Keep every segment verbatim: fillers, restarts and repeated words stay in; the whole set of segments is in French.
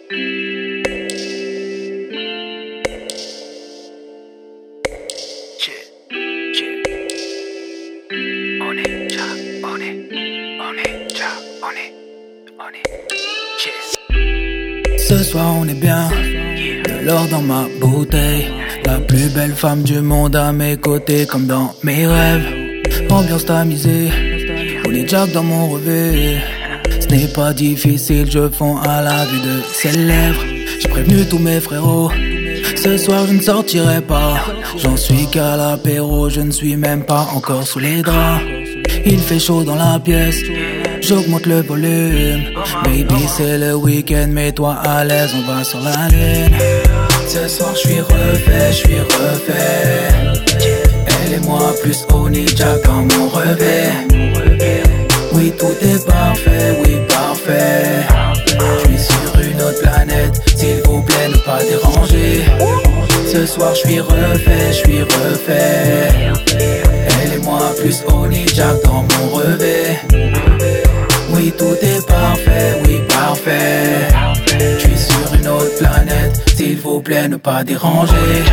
On est ja, on est, on est ja, on est, on est, yeah. Ce soir on est bien, de l'or dans ma bouteille. La plus belle femme du monde à mes côtés comme dans mes rêves. Ambiance tamisée, on est Jack dans mon rêve. Ce n'est pas difficile, je fonds à la vue de ses lèvres. J'ai prévenu tous mes frérots, ce soir je ne sortirai pas. J'en suis qu'à l'apéro, je ne suis même pas encore sous les draps. Il fait chaud dans la pièce, j'augmente le volume. Baby c'est le week-end, mets-toi à l'aise, on va sur la lune. Ce soir je suis refait, je suis refait. Elle et moi plus Oni Jack dans mon rêve. Oui tout est parfait, oui parfait. Je suis sur une autre planète, s'il vous plaît ne pas déranger. Ce soir je suis refait, je suis refait. Elle et moi plus Oni Jack dans mon rêve. Oui tout est parfait, oui parfait. Je suis sur une autre planète, s'il vous plaît ne pas déranger.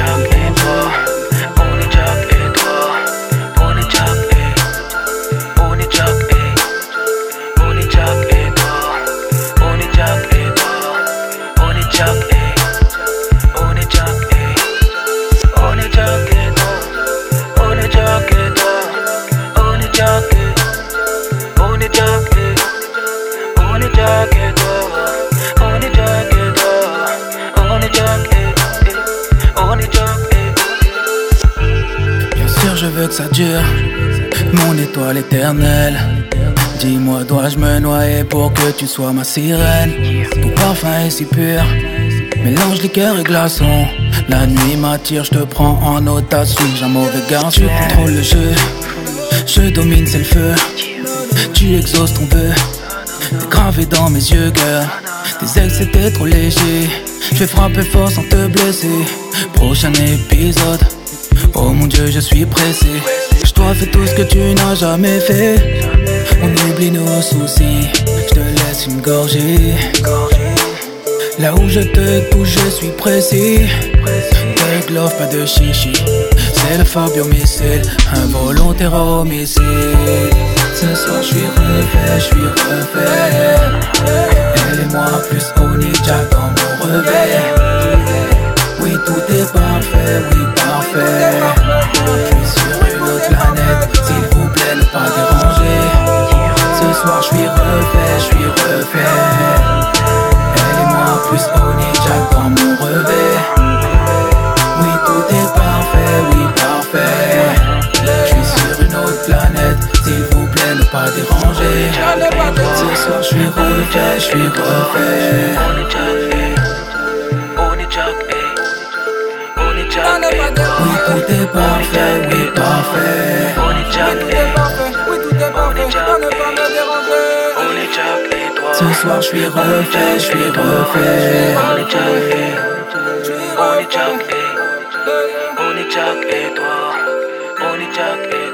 On est Jack et toi, on est Jack et on est Jack et on est Jack et toi, on est Jack et toi, on est Jack et on est Jack et on est Jack et toi, on est Jack et toi, on est Jack et on est Jack et on est Jack et toi, on est Jack et toi, on est Jack et on est Jack et Bien sûr je veux que ça dure, mon étoile éternelle. Dis-moi dois-je me noyer pour que tu sois ma sirène. Ton parfum est si pur, mélange liqueur et glaçon. La nuit m'attire, je te prends en otage. Suis-je un mauvais garçon? Tu contrôles le jeu, je domine c'est le feu. Tu exauces ton vœu, t'es gravé dans mes yeux girl. Tes ex c'était trop léger, je vais frapper fort sans te blesser. Prochain épisode, oh mon Dieu je suis pressé. Je dois faire tout ce que tu n'as jamais fait. On oublie nos soucis, je te laisse une gorgée. Là où je te touche je suis précis. Take love pas de chichi, c'est le Fabio missile, involontaire homicide. Ce soir je suis refait, je suis refait. Elle et moi plus Oni Jack dans mon rêve. Oui tout est parfait, oui parfait. Je suis sur une autre planète, s'il vous plaît ne pas déranger. Ce soir je suis refait, je suis refait. Elle et moi plus Oni Jack dans mon rêve. Oui tout est parfait, oui parfait. Je suis sur une autre planète, s'il vous plaît ne pas déranger. Ce soir je suis refait, je suis refait. On est Jack et on est Jack et on est Jack et Oui tout est parfait, oui parfait. on est Jack et Oui tout est parfait, on ne pas me déranger. on est Jack et toi. Ce soir je suis refait, je suis refait. On est Jack et on est Jack et on est Jack et toi. On est Jack et